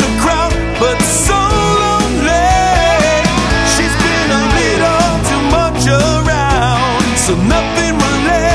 the crowd, but so lonely. She's been a little too much around, so nothing relates.